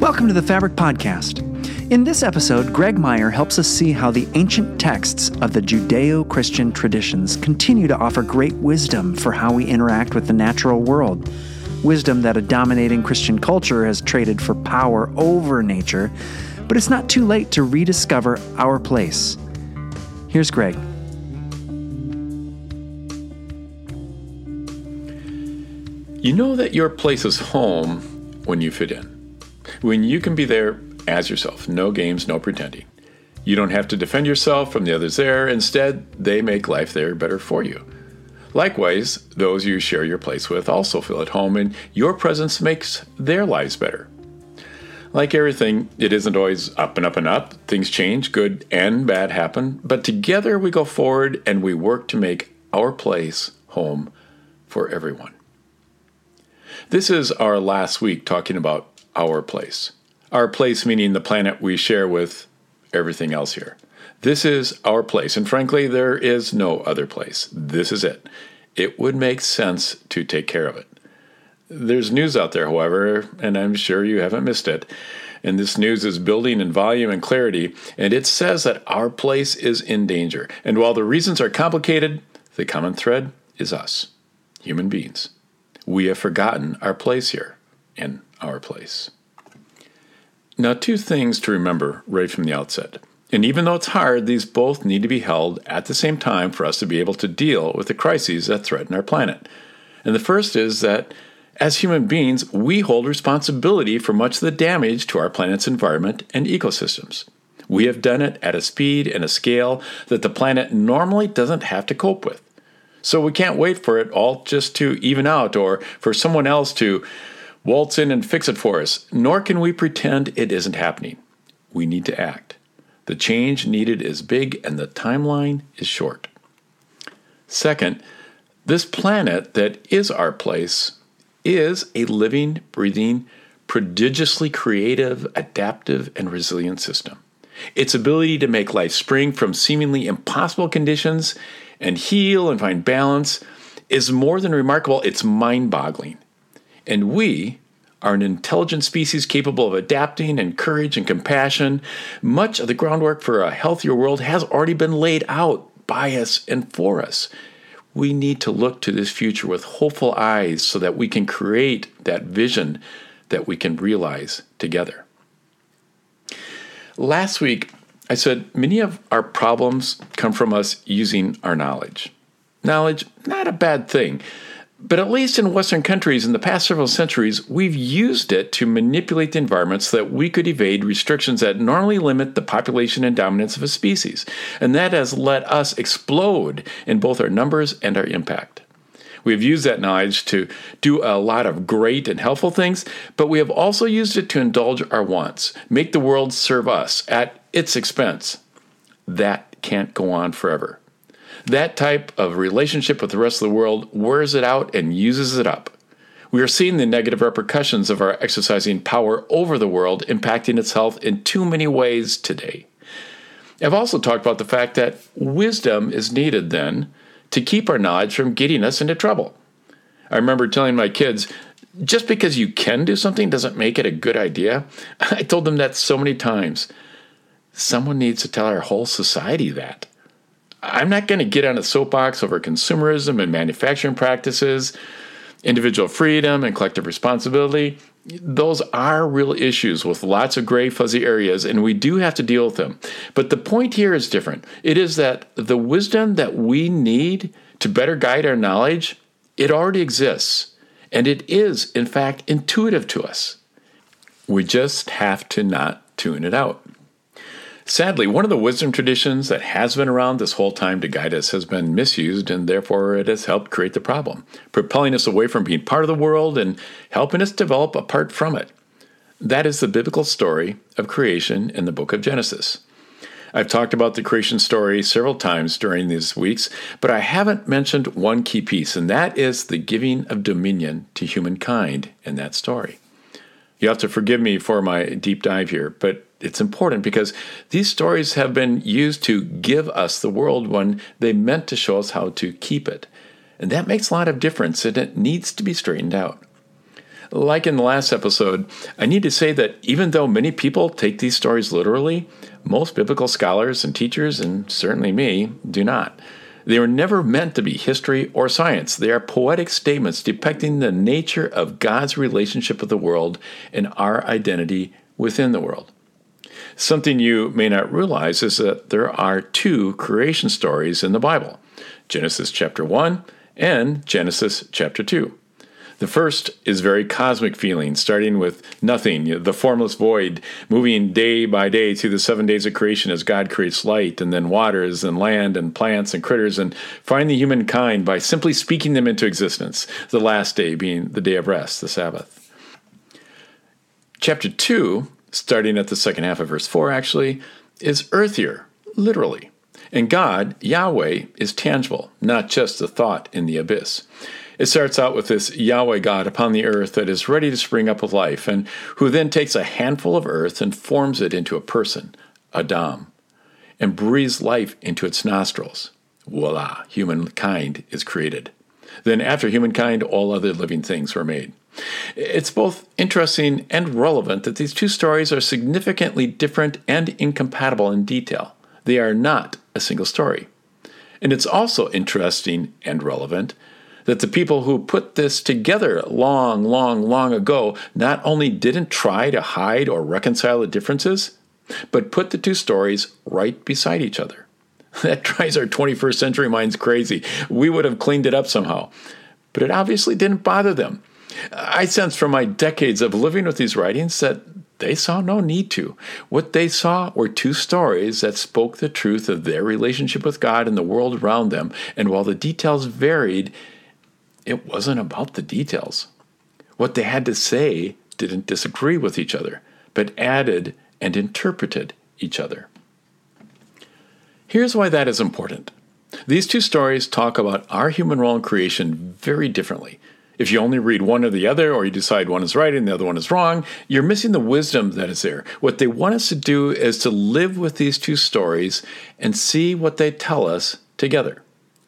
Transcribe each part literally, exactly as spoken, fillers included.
Welcome to the Fabric Podcast. In this episode, Greg Meyer helps us see how the ancient texts of the Judeo-Christian traditions continue to offer great wisdom for how we interact with the natural world. Wisdom that a dominating Christian culture has traded for power over nature, but it's not too late to rediscover our place. Here's Greg. You know that your place is home when you fit in. When you can be there as yourself. No games, no pretending. You don't have to defend yourself from the others there. Instead, they make life there better for you. Likewise, those you share your place with also feel at home, and your presence makes their lives better. Like everything, it isn't always up and up and up. Things change, good and bad happen, but together we go forward and we work to make our place home for everyone. This is our last week talking about our place. Our place meaning the planet we share with everything else here. This is our place, and frankly, there is no other place. This is it. It would make sense to take care of it. There's news out there, however, and I'm sure you haven't missed it. And this news is building in volume and clarity, and it says that our place is in danger. And while the reasons are complicated, the common thread is us, human beings. We have forgotten our place here, in our place. Now, two things to remember right from the outset. And even though it's hard, these both need to be held at the same time for us to be able to deal with the crises that threaten our planet. And the first is that as human beings, we hold responsibility for much of the damage to our planet's environment and ecosystems. We have done it at a speed and a scale that the planet normally doesn't have to cope with. So we can't wait for it all just to even out or for someone else to waltz in and fix it for us, nor can we pretend it isn't happening. We need to act. The change needed is big and the timeline is short. Second, this planet that is our place is a living, breathing, prodigiously creative, adaptive, and resilient system. Its ability to make life spring from seemingly impossible conditions and heal and find balance is more than remarkable, it's mind-boggling. And we are an intelligent species capable of adapting and courage and compassion. Much of the groundwork for a healthier world has already been laid out by us and for us. We need to look to this future with hopeful eyes so that we can create that vision that we can realize together. Last week, I said many of our problems come from us using our knowledge. Knowledge, not a bad thing. But at least in Western countries in the past several centuries, we've used it to manipulate the environment so that we could evade restrictions that normally limit the population and dominance of a species. And that has let us explode in both our numbers and our impact. We have used that knowledge to do a lot of great and helpful things, but we have also used it to indulge our wants, make the world serve us at its expense. That can't go on forever. That type of relationship with the rest of the world wears it out and uses it up. We are seeing the negative repercussions of our exercising power over the world impacting its health in too many ways today. I've also talked about the fact that wisdom is needed then to keep our knowledge from getting us into trouble. I remember telling my kids, just because you can do something doesn't make it a good idea. I told them that so many times. Someone needs to tell our whole society that. I'm not going to get on a soapbox over consumerism and manufacturing practices, individual freedom and collective responsibility. Those are real issues with lots of gray, fuzzy areas, and we do have to deal with them. But the point here is different. It is that the wisdom that we need to better guide our knowledge, it already exists, and it is, in fact, intuitive to us. We just have to not tune it out. Sadly, one of the wisdom traditions that has been around this whole time to guide us has been misused, and therefore it has helped create the problem, propelling us away from being part of the world and helping us develop apart from it. That is the biblical story of creation in the book of Genesis. I've talked about the creation story several times during these weeks, but I haven't mentioned one key piece, and that is the giving of dominion to humankind in that story. You have to forgive me for my deep dive here, but it's important because these stories have been used to give us the world when they meant to show us how to keep it. And that makes a lot of difference, and it needs to be straightened out. Like in the last episode, I need to say that even though many people take these stories literally, most biblical scholars and teachers, and certainly me, do not. They were never meant to be history or science. They are poetic statements depicting the nature of God's relationship with the world and our identity within the world. Something you may not realize is that there are two creation stories in the Bible, Genesis chapter one and Genesis chapter two. The first is very cosmic feeling, starting with nothing, the formless void, moving day by day through the seven days of creation as God creates light, and then waters and land and plants and critters, and finding humankind by simply speaking them into existence, the last day being the day of rest, the Sabbath. Chapter two, starting at the second half of verse four actually, is earthier, literally. And God, Yahweh, is tangible, not just a thought in the abyss. It starts out with this Yahweh God upon the earth that is ready to spring up with life, and who then takes a handful of earth and forms it into a person, Adam, and breathes life into its nostrils. Voila, humankind is created. Then after humankind, all other living things were made. It's both interesting and relevant that these two stories are significantly different and incompatible in detail. They are not a single story. And it's also interesting and relevant that the people who put this together long, long, long ago not only didn't try to hide or reconcile the differences, but put the two stories right beside each other. That drives our twenty-first century minds crazy. We would have cleaned it up somehow. But it obviously didn't bother them. I sense from my decades of living with these writings that they saw no need to. What they saw were two stories that spoke the truth of their relationship with God and the world around them, and while the details varied, it wasn't about the details. What they had to say didn't disagree with each other, but added and interpreted each other. Here's why that is important. These two stories talk about our human role in creation very differently. If you only read one or the other, or you decide one is right and the other one is wrong, you're missing the wisdom that is there. What they want us to do is to live with these two stories and see what they tell us together.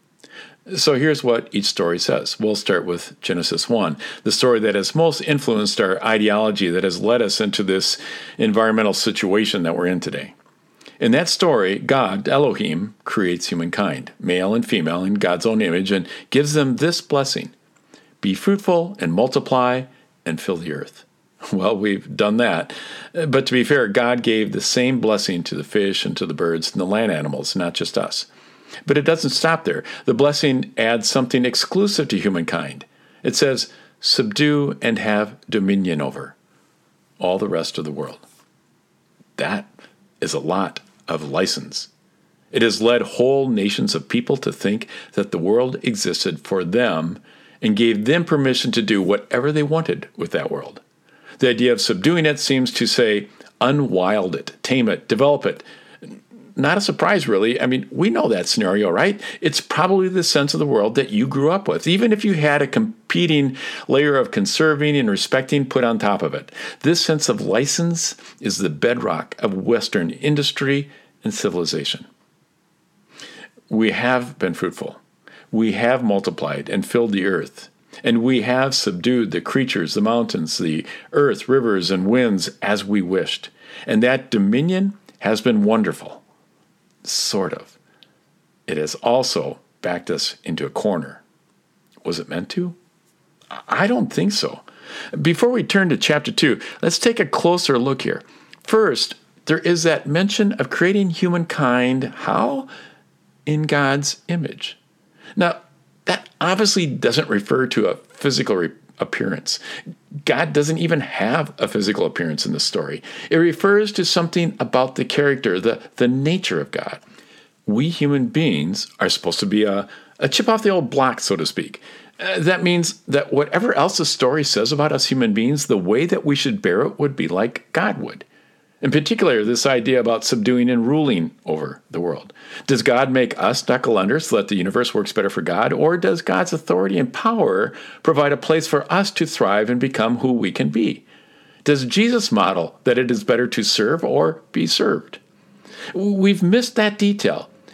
So here's what each story says. We'll start with Genesis one, the story that has most influenced our ideology that has led us into this environmental situation that we're in today. In that story, God, Elohim, creates humankind, male and female, in God's own image, and gives them this blessing: be fruitful and multiply and fill the earth. Well, we've done that. But to be fair, God gave the same blessing to the fish and to the birds and the land animals, not just us. But it doesn't stop there. The blessing adds something exclusive to humankind. It says, subdue and have dominion over all the rest of the world. That is a lot of license. It has led whole nations of people to think that the world existed for them and gave them permission to do whatever they wanted with that world. The idea of subduing it seems to say, unwild it, tame it, develop it. Not a surprise, really. I mean, we know that scenario, right? It's probably the sense of the world that you grew up with, even if you had a competing layer of conserving and respecting put on top of it. This sense of license is the bedrock of Western industry and civilization. We have been fruitful. We have multiplied and filled the earth. And we have subdued the creatures, the mountains, the earth, rivers, and winds as we wished. And that dominion has been wonderful. Sort of. It has also backed us into a corner. Was it meant to? I don't think so. Before we turn to chapter two, let's take a closer look here. First, there is that mention of creating humankind, how? In God's image. Now, that obviously doesn't refer to a physical re- appearance. God doesn't even have a physical appearance in the story. It refers to something about the character, the, the nature of God. We human beings are supposed to be a, a chip off the old block, so to speak. Uh, that means that whatever else the story says about us human beings, the way that we should bear it would be like God would. In particular, this idea about subduing and ruling over the world. Does God make us knuckle under so that the universe works better for God? Or does God's authority and power provide a place for us to thrive and become who we can be? Does Jesus model that it is better to serve or be served? We've missed that detail.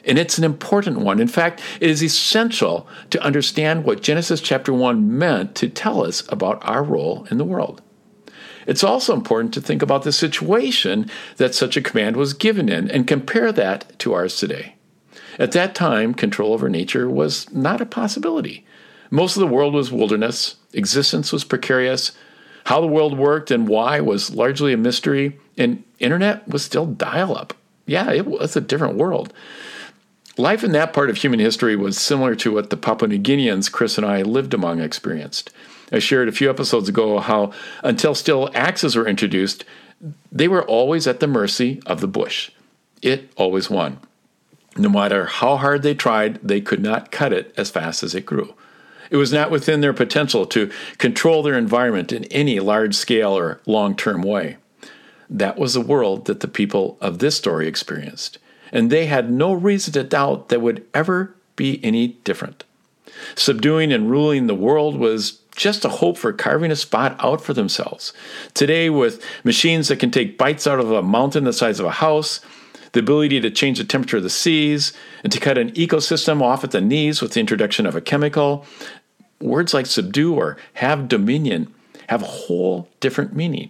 And it's an important one. In fact, it is essential to understand what Genesis chapter one meant to tell us about our role in the world. It's also important to think about the situation that such a command was given in and compare that to ours today. At that time, control over nature was not a possibility. Most of the world was wilderness, existence was precarious, how the world worked and why was largely a mystery, and internet was still dial-up. Yeah, it was a different world. Life in that part of human history was similar to what the Papua New Guineans Chris and I lived among experienced. I shared a few episodes ago how until steel axes were introduced, they were always at the mercy of the bush. It always won. No matter how hard they tried, they could not cut it as fast as it grew. It was not within their potential to control their environment in any large-scale or long-term way. That was the world that the people of this story experienced, and they had no reason to doubt that would ever be any different. Subduing and ruling the world was just a hope for carving a spot out for themselves. Today, with machines that can take bites out of a mountain the size of a house, the ability to change the temperature of the seas, and to cut an ecosystem off at the knees with the introduction of a chemical, words like subdue or have dominion have a whole different meaning.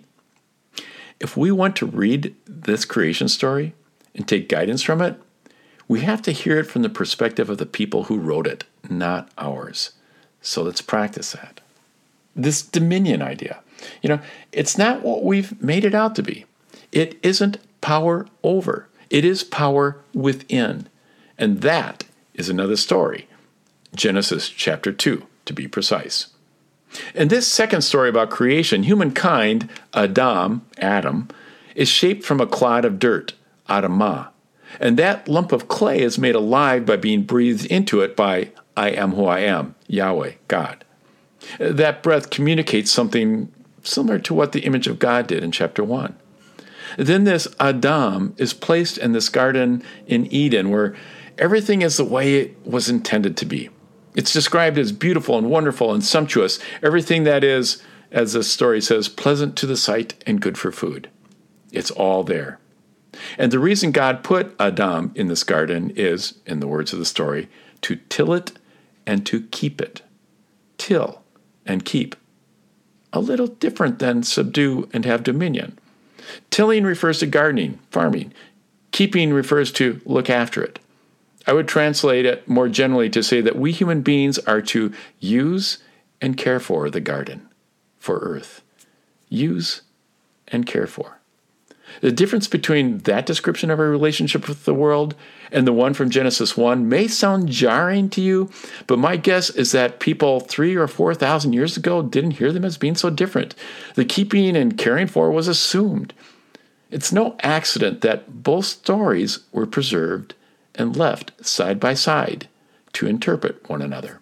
If we want to read this creation story and take guidance from it, we have to hear it from the perspective of the people who wrote it, not ours. So let's practice that. This dominion idea, you know, it's not what we've made it out to be. It isn't power over. It is power within. And that is another story. Genesis chapter two, to be precise. In this second story about creation, humankind, Adam, Adam, is shaped from a clod of dirt, Adamah. And that lump of clay is made alive by being breathed into it by I am who I am, Yahweh, God. That breath communicates something similar to what the image of God did in chapter one. Then this Adam is placed in this garden in Eden where everything is the way it was intended to be. It's described as beautiful and wonderful and sumptuous, everything that is, as this story says, pleasant to the sight and good for food. It's all there. And the reason God put Adam in this garden is, in the words of the story, to till it and to keep it. Till and keep. A little different than subdue and have dominion. Tilling refers to gardening, farming. Keeping refers to look after it. I would translate it more generally to say that we human beings are to use and care for the garden, for earth. Use and care for. The difference between that description of our relationship with the world and the one from Genesis one may sound jarring to you, but my guess is that people three or four thousand years ago didn't hear them as being so different. The keeping and caring for was assumed. It's no accident that both stories were preserved and left side by side to interpret one another.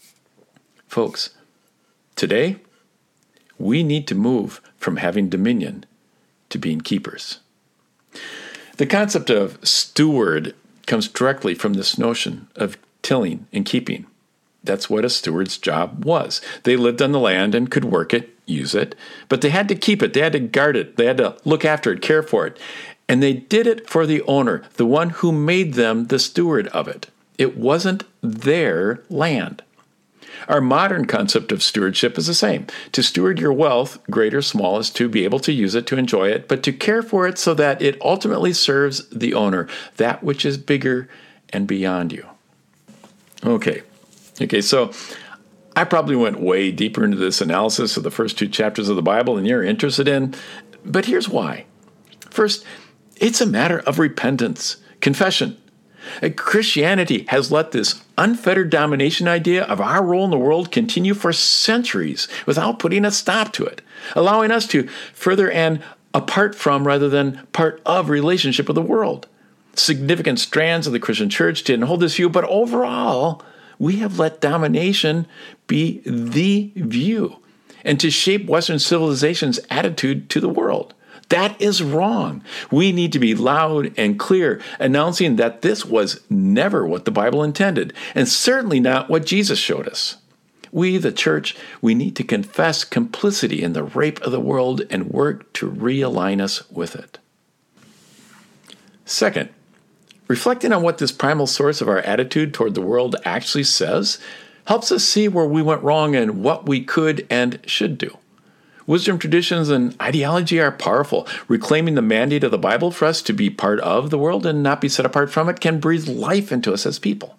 Folks, today we need to move from having dominion to being keepers. The concept of steward comes directly from this notion of tilling and keeping. That's what a steward's job was. They lived on the land and could work it, use it, but they had to keep it. They had to guard it. They had to look after it, care for it. And they did it for the owner, the one who made them the steward of it. It wasn't their land. Our modern concept of stewardship is the same. To steward your wealth, great or small, is to be able to use it, to enjoy it, but to care for it so that it ultimately serves the owner, that which is bigger and beyond you. Okay, okay, so I probably went way deeper into this analysis of the first two chapters of the Bible than you're interested in, but here's why. First, it's a matter of repentance, confession. Christianity has let this unfettered domination idea of our role in the world continue for centuries without putting a stop to it, allowing us to further an apart from rather than part of relationship with the world. Significant strands of the Christian church didn't hold this view, but overall, we have let domination be the view and to shape Western civilization's attitude to the world. That is wrong. We need to be loud and clear, announcing that this was never what the Bible intended, and certainly not what Jesus showed us. We, the church, we need to confess complicity in the rape of the world and work to realign us with it. Second, Reflecting on what this primal source of our attitude toward the world actually says helps us see where we went wrong and what we could and should do. Wisdom traditions and ideology are powerful. Reclaiming the mandate of the Bible for us to be part of the world and not be set apart from it can breathe life into us as people.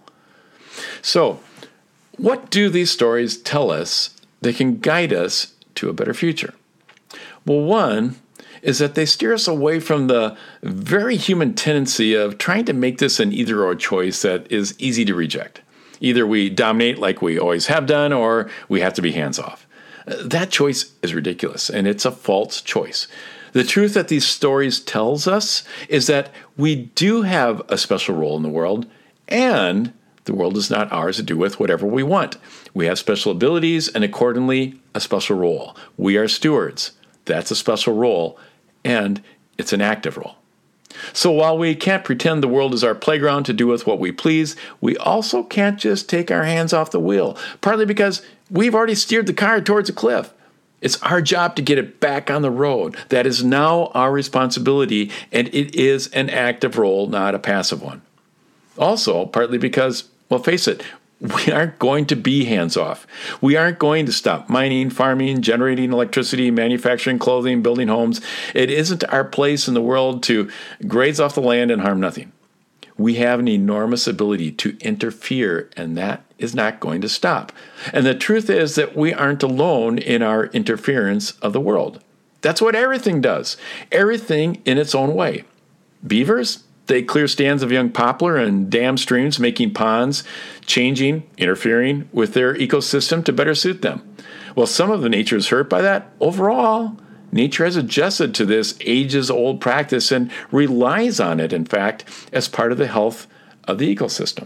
So, what do these stories tell us that can guide us to a better future? Well, one is that they steer us away from the very human tendency of trying to make this an either-or choice that is easy to reject. Either we dominate like we always have done, or we have to be hands-off. That choice is ridiculous, and it's a false choice. The truth that these stories tells us is that we do have a special role in the world, and the world is not ours to do with whatever we want. We have special abilities, and accordingly, a special role. We are stewards. That's a special role, and it's an active role. So while we can't pretend the world is our playground to do with what we please, we also can't just take our hands off the wheel, partly because we've already steered the car towards a cliff. It's our job to get it back on the road. That is now our responsibility, and it is an active role, not a passive one. Also, partly because, well, face it, we aren't going to be hands-off. We aren't going to stop mining, farming, generating electricity, manufacturing clothing, building homes. It isn't our place in the world to graze off the land and harm nothing. We have an enormous ability to interfere, and that is not going to stop. And the truth is that we aren't alone in our interference of the world. That's what everything does. Everything in its own way. Beavers? They clear stands of young poplar and dam streams, making ponds, changing, interfering with their ecosystem to better suit them. While some of the nature is hurt by that, overall, nature has adjusted to this ages-old practice and relies on it, in fact, as part of the health of the ecosystem.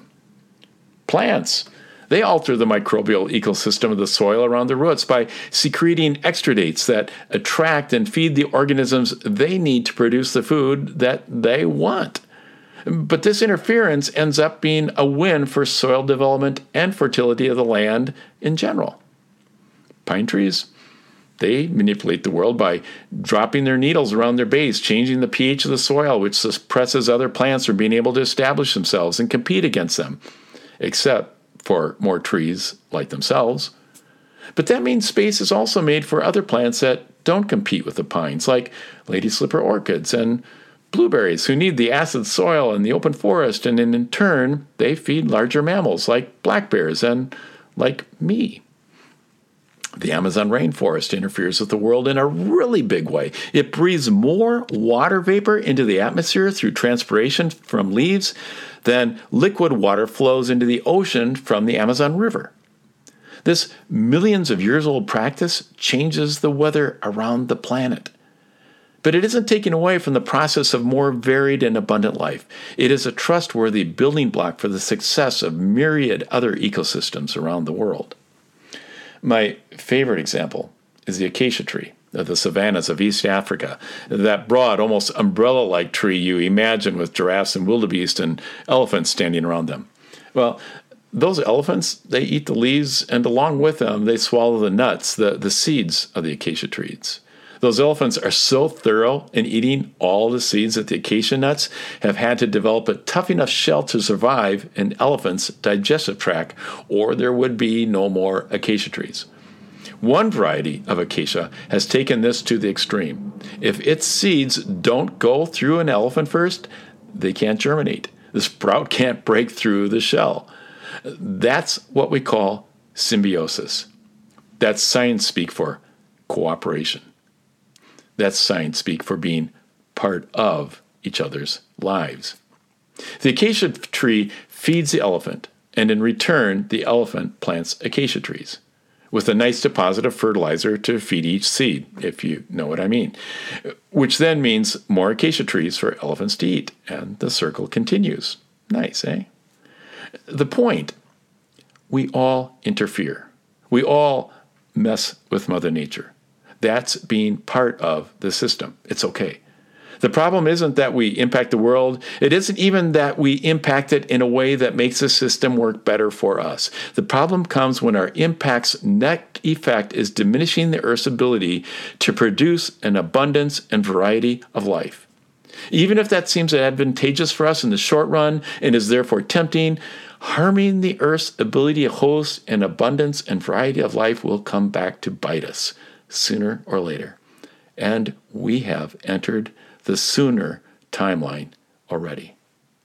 Plants. They alter the microbial ecosystem of the soil around their roots by secreting exudates that attract and feed the organisms they need to produce the food that they want. But this interference ends up being a win for soil development and fertility of the land in general. Pine trees, they manipulate the world by dropping their needles around their base, changing the pH of the soil, which suppresses other plants from being able to establish themselves and compete against them, except for more trees like themselves. But that means space is also made for other plants that don't compete with the pines, like lady slipper orchids and blueberries, who need the acid soil and the open forest, and in turn, they feed larger mammals like black bears and like me. The Amazon rainforest interferes with the world in a really big way. It breathes more water vapor into the atmosphere through transpiration from leaves than liquid water flows into the ocean from the Amazon River. This millions of years old practice changes the weather around the planet. But it isn't taking away from the process of more varied and abundant life. It is a trustworthy building block for the success of myriad other ecosystems around the world. My favorite example is the acacia tree of the savannas of East Africa, that broad, almost umbrella-like tree you imagine with giraffes and wildebeest and elephants standing around them. Well, those elephants, they eat the leaves, and along with them, they swallow the nuts, the, the seeds of the acacia trees. Those elephants are so thorough in eating all the seeds that the acacia nuts have had to develop a tough enough shell to survive an elephant's digestive tract, or there would be no more acacia trees. One variety of acacia has taken this to the extreme. If its seeds don't go through an elephant first, they can't germinate. The sprout can't break through the shell. That's what we call symbiosis. That's science speak for cooperation. That's science speak for being part of each other's lives. The acacia tree feeds the elephant, and in return, the elephant plants acacia trees with a nice deposit of fertilizer to feed each seed, if you know what I mean, which then means more acacia trees for elephants to eat, and the circle continues. Nice, eh? The point, we all interfere. We all mess with Mother Nature. That's being part of the system. It's okay. The problem isn't that we impact the world. It isn't even that we impact it in a way that makes the system work better for us. The problem comes when our impact's net effect is diminishing the Earth's ability to produce an abundance and variety of life. Even if that seems advantageous for us in the short run and is therefore tempting, harming the earth's ability to host an abundance and variety of life will come back to bite us sooner or later. And we have entered the sooner timeline already.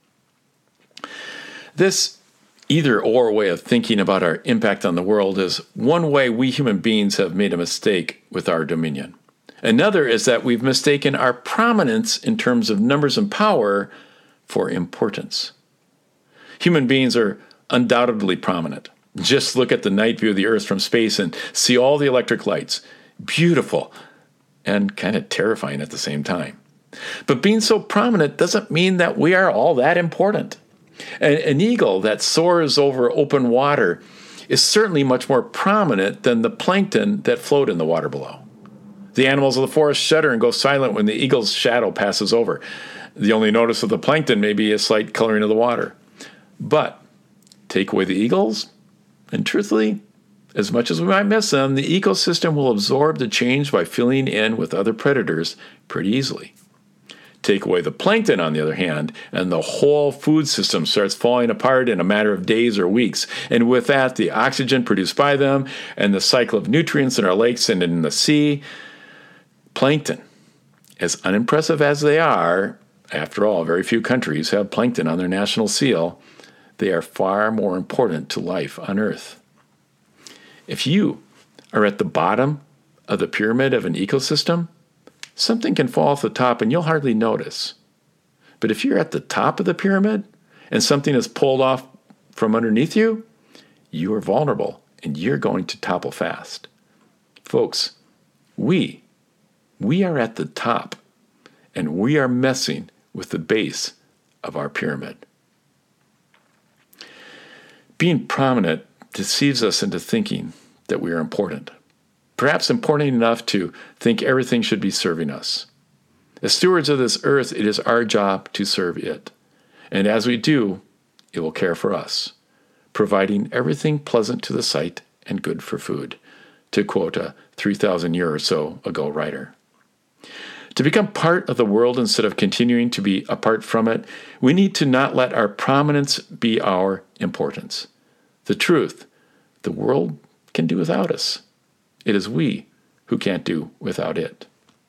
This either-or way of thinking about our impact on the world is one way we human beings have made a mistake with our dominion. Another is that we've mistaken our prominence in terms of numbers and power for importance. Human beings are undoubtedly prominent. Just look at the night view of the Earth from space and see all the electric lights. Beautiful and kind of terrifying at the same time. But being so prominent doesn't mean that we are all that important. An, an eagle that soars over open water is certainly much more prominent than the plankton that float in the water below. The animals of the forest shudder and go silent when the eagle's shadow passes over. The only notice of the plankton may be a slight coloring of the water. But take away the eagles, and truthfully, as much as we might miss them, the ecosystem will absorb the change by filling in with other predators pretty easily. Take away the plankton, on the other hand, and the whole food system starts falling apart in a matter of days or weeks. And with that, the oxygen produced by them and the cycle of nutrients in our lakes and in the sea. Plankton, as unimpressive as they are, after all, very few countries have plankton on their national seal, they are far more important to life on Earth. If you are at the bottom of the pyramid of an ecosystem, something can fall off the top and you'll hardly notice. But if you're at the top of the pyramid and something is pulled off from underneath you, you are vulnerable and you're going to topple fast. Folks, we, we are at the top and we are messing with the base of our pyramid. Being prominent deceives us into thinking that we are important. Perhaps important enough to think everything should be serving us. As stewards of this earth, it is our job to serve it. And as we do, it will care for us, providing everything pleasant to the sight and good for food, to quote a three thousand year or so ago writer. To become part of the world instead of continuing to be apart from it, we need to not let our prominence be our importance. The truth, the world can do without us. It is we who can't do without it.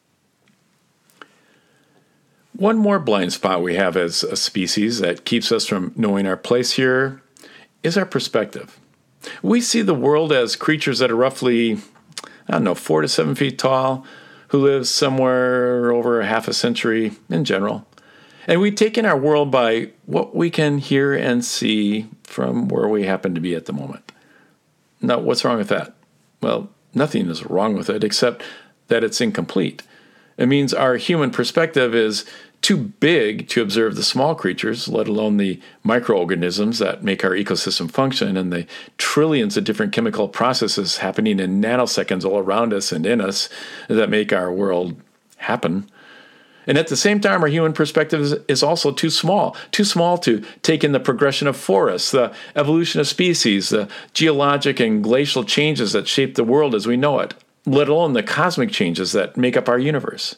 One more blind spot we have as a species that keeps us from knowing our place here is our perspective. We see the world as creatures that are roughly, I don't know, four to seven feet tall, who live somewhere over a half a century in general. And we take in our world by what we can hear and see from where we happen to be at the moment. Now, what's wrong with that? Well, nothing is wrong with it except that it's incomplete. It means our human perspective is too big to observe the small creatures, let alone the microorganisms that make our ecosystem function and the trillions of different chemical processes happening in nanoseconds all around us and in us that make our world happen. And at the same time, our human perspective is, is also too small, too small to take in the progression of forests, the evolution of species, the geologic and glacial changes that shape the world as we know it, let alone the cosmic changes that make up our universe.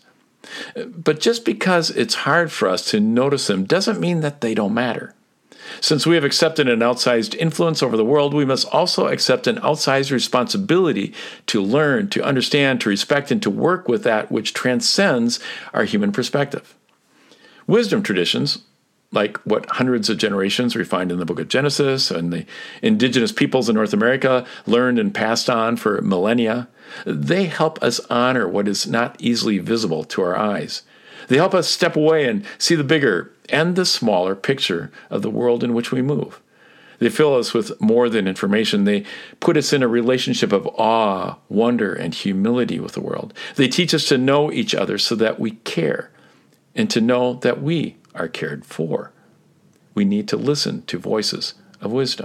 But just because it's hard for us to notice them doesn't mean that they don't matter. Since we have accepted an outsized influence over the world, we must also accept an outsized responsibility to learn, to understand, to respect, and to work with that which transcends our human perspective. Wisdom traditions, like what hundreds of generations refined in the book of Genesis and the indigenous peoples in North America learned and passed on for millennia, they help us honor what is not easily visible to our eyes. They help us step away and see the bigger and the smaller picture of the world in which we move. They fill us with more than information. They put us in a relationship of awe, wonder, and humility with the world. They teach us to know each other so that we care and to know that we are cared for. We need to listen to voices of wisdom.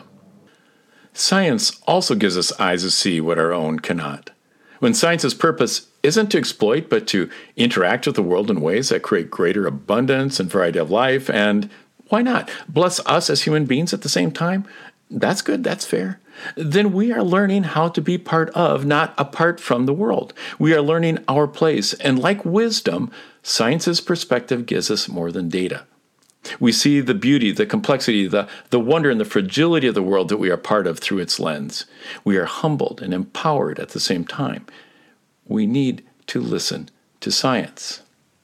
Science also gives us eyes to see what our own cannot. When science's purpose isn't to exploit, but to interact with the world in ways that create greater abundance and variety of life, and why not bless us as human beings at the same time, That's good. That's fair. Then we are learning how to be part of, not apart from the world. We are learning our place. And like wisdom, science's perspective gives us more than data. We see the beauty, the complexity, the, the wonder, and the fragility of the world that we are part of through its lens. We are humbled and empowered at the same time. We need to listen to science.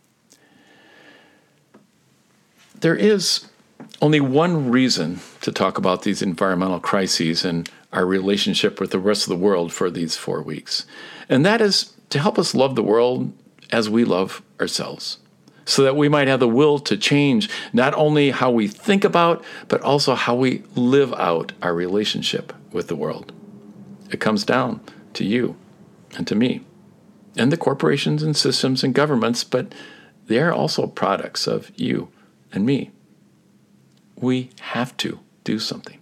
There is only one reason to talk about these environmental crises and our relationship with the rest of the world for these four weeks. And that is to help us love the world as we love ourselves, so that we might have the will to change not only how we think about, but also how we live out our relationship with the world. It comes down to you and to me and the corporations and systems and governments, but they are also products of you and me. We have to do something.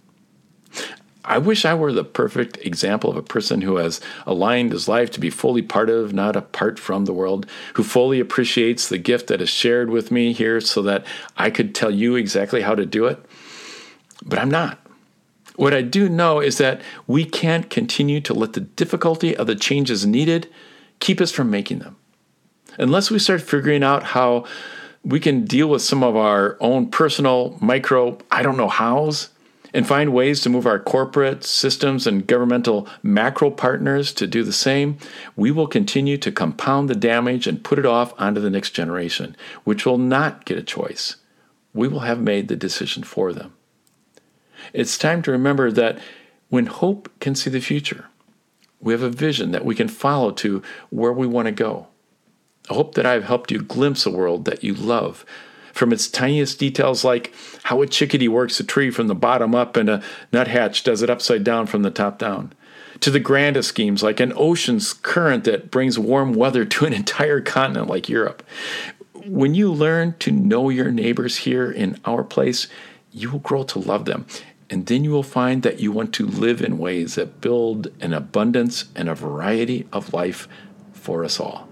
I wish I were the perfect example of a person who has aligned his life to be fully part of, not apart from the world, who fully appreciates the gift that is shared with me here so that I could tell you exactly how to do it. But I'm not. What I do know is that we can't continue to let the difficulty of the changes needed keep us from making them. Unless we start figuring out how we can deal with some of our own personal micro, I don't know hows, and find ways to move our corporate systems and governmental macro partners to do the same, we will continue to compound the damage and put it off onto the next generation, which will not get a choice. We will have made the decision for them. It's time to remember that when hope can see the future, we have a vision that we can follow to where we want to go. I hope that I've helped you glimpse a world that you love, from its tiniest details like how a chickadee works a tree from the bottom up and a nuthatch does it upside down from the top down, to the grandest schemes like an ocean's current that brings warm weather to an entire continent like Europe. When you learn to know your neighbors here in our place, you will grow to love them. And then you will find that you want to live in ways that build an abundance and a variety of life for us all.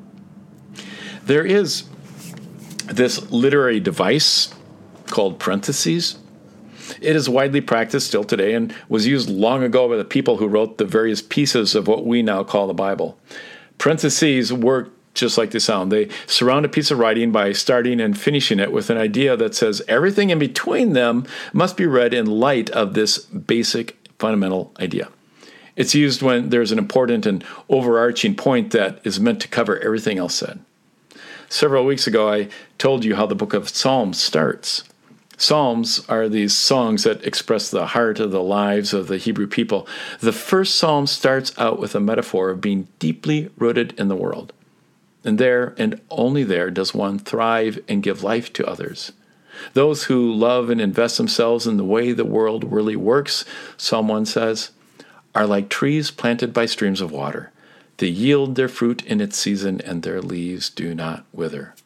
There is this literary device called parentheses. It is widely practiced still today and was used long ago by the people who wrote the various pieces of what we now call the Bible. Parentheses work just like they sound. They surround a piece of writing by starting and finishing it with an idea that says everything in between them must be read in light of this basic fundamental idea. It's used when there's an important and overarching point that is meant to cover everything else said. Several weeks ago, I told you how the book of Psalms starts. Psalms are these songs that express the heart of the lives of the Hebrew people. The first psalm starts out with a metaphor of being deeply rooted in the world. And there, and only there, does one thrive and give life to others. Those who love and invest themselves in the way the world really works, Psalm one says, are like trees planted by streams of water. They yield their fruit in its season, and their leaves do not wither.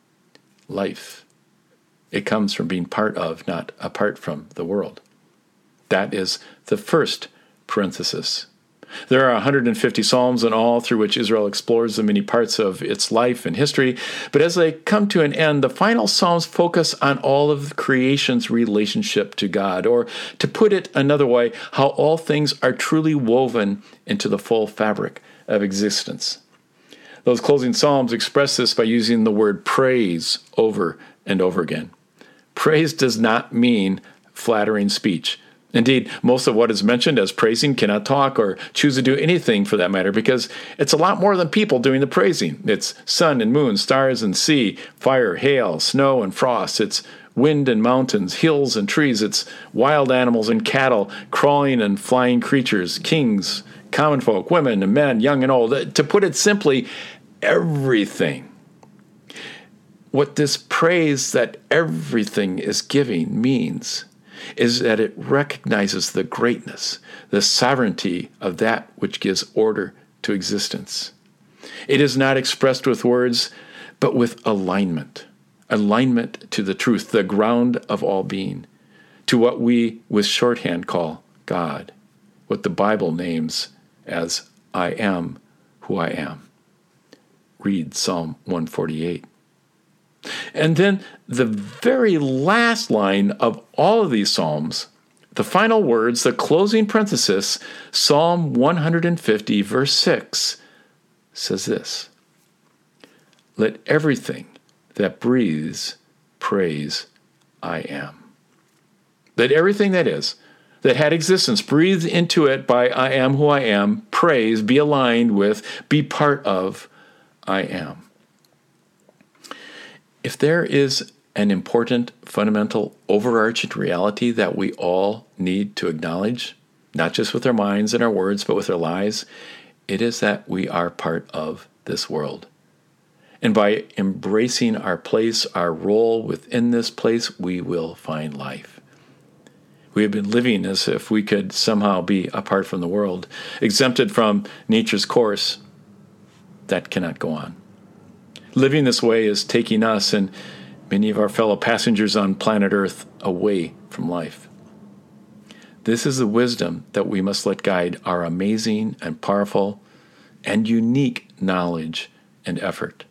Life. It comes from being part of, not apart from, the world. That is the first parenthesis. There are one hundred fifty psalms in all through which Israel explores the many parts of its life and history, but as they come to an end, the final psalms focus on all of creation's relationship to God, or to put it another way, how all things are truly woven into the full fabric of existence. Those closing psalms express this by using the word praise over and over again. Praise does not mean flattering speech. Indeed, most of what is mentioned as praising cannot talk or choose to do anything for that matter, because it's a lot more than people doing the praising. It's sun and moon, stars and sea, fire, hail, snow and frost. It's wind and mountains, hills and trees. It's wild animals and cattle, crawling and flying creatures, kings, common folk, women and men, young and old. To put it simply, everything. What this praise that everything is giving means is that it recognizes the greatness, the sovereignty of that which gives order to existence. It is not expressed with words, but with alignment. Alignment to the truth, the ground of all being, to what we with shorthand call God, what the Bible names as I am who I am. Read Psalm one forty-eight. And then the very last line of all of these psalms the final words, the closing parenthesis, Psalm one fifty, verse six, says this: "Let everything that breathes praise I am." Let everything that is, that had existence, breathed into it by I am who I am, praise, be aligned with, be part of I am. If there is an important, fundamental, overarching reality that we all need to acknowledge, not just with our minds and our words, but with our lives, it is that we are part of this world. And by embracing our place, our role within this place, we will find life. We have been living as if we could somehow be apart from the world, exempted from nature's course. That cannot go on. Living this way is taking us and many of our fellow passengers on planet Earth away from life. This is the wisdom that we must let guide our amazing and powerful and unique knowledge and effort.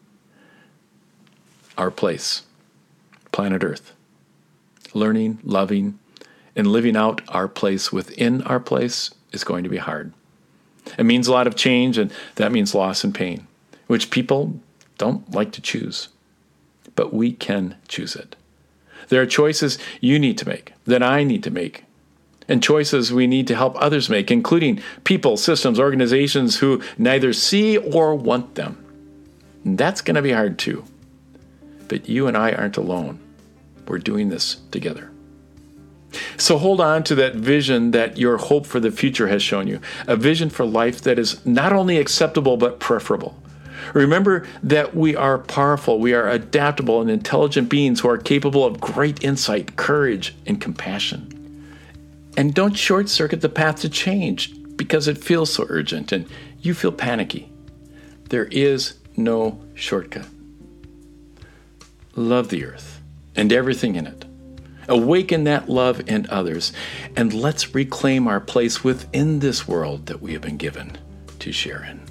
Our place, planet Earth, learning, loving, and living out our place within our place is going to be hard. It means a lot of change, and that means loss and pain, which people don't like to choose. But we can choose it. There are choices you need to make, that I need to make, and choices we need to help others make, including people, systems, organizations who neither see or want them. And that's going to be hard too. But you and I aren't alone. We're doing this together. So hold on to that vision that your hope for the future has shown you, a vision for life that is not only acceptable but preferable. Remember that we are powerful, we are adaptable and intelligent beings who are capable of great insight, courage, and compassion. And don't short-circuit the path to change because it feels so urgent and you feel panicky. There is no shortcut. Love the earth and everything in it. Awaken that love in others, and let's reclaim our place within this world that we have been given to share in.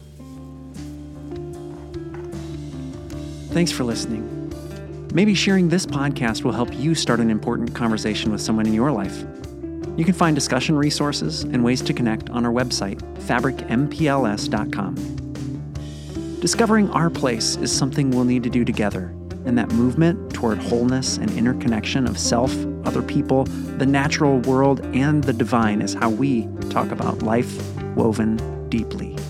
Thanks for listening. Maybe sharing this podcast will help you start an important conversation with someone in your life. You can find discussion resources and ways to connect on our website, fabric m p l s dot com. Discovering our place is something we'll need to do together, and that movement toward wholeness and interconnection of self, other people, the natural world, and the divine is how we talk about life woven deeply.